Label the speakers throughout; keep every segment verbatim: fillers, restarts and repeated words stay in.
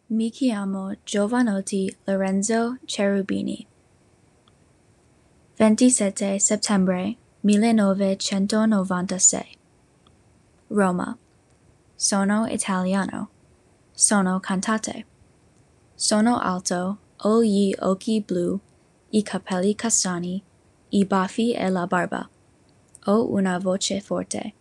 Speaker 1: Mi chiamo Giovanotti Lorenzo Cherubini. ventisette settembre millenovecentonovantasei. Roma. Sono italiano. Sono cantante. Sono alto, ho gli occhi blu, I capelli castani, I baffi e la barba. Ho una voce forte.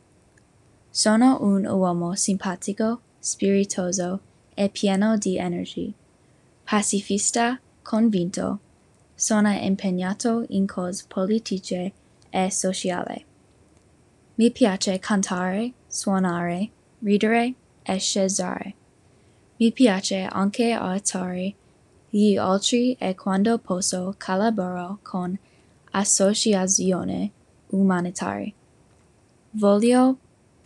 Speaker 1: Sono un uomo simpatico, spiritoso e pieno di energy. Pacifista, convinto. Sono impegnato in cose politiche e sociali. Mi piace cantare, suonare, ridere e scherzare. Mi piace anche aiutare gli altri e quando posso collaboro con associazioni umanitarie. Voglio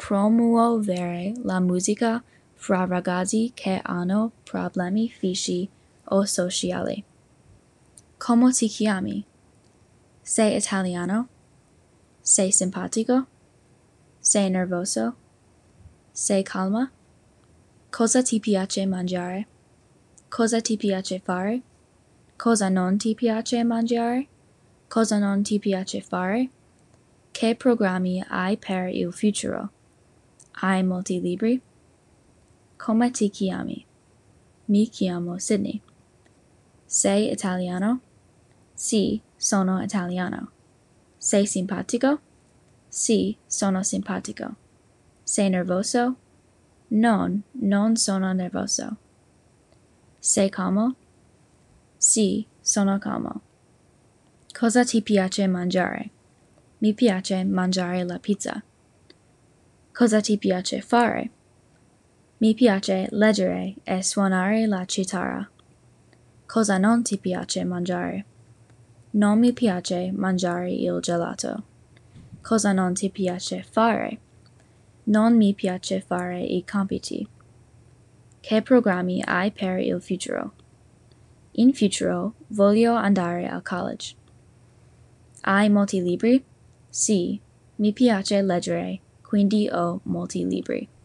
Speaker 1: promuovere la musica fra ragazzi che hanno problemi fisici o sociali. Come ti chiami? Sei italiano? Sei simpatico? Sei nervoso? Sei calma? Cosa ti piace mangiare? Cosa ti piace fare? Cosa non ti piace mangiare? Cosa non ti piace fare? Che programmi hai per il futuro? Hai molti libri? Come ti chiami? Mi chiamo Sydney. Sei italiano? Sì, sono italiano. Sei simpatico? Sì, sono simpatico. Sei nervoso? Non, non sono nervoso. Sei calmo? Sì, sono calmo. Cosa ti piace mangiare? Mi piace mangiare la pizza. Cosa ti piace fare? Mi piace leggere e suonare la chitarra. Cosa non ti piace mangiare? Non mi piace mangiare il gelato. Cosa non ti piace fare? Non mi piace fare I compiti. Che programmi hai per il futuro? In futuro voglio andare al college. Hai molti libri? Sì, mi piace leggere, quindi ho molti libri.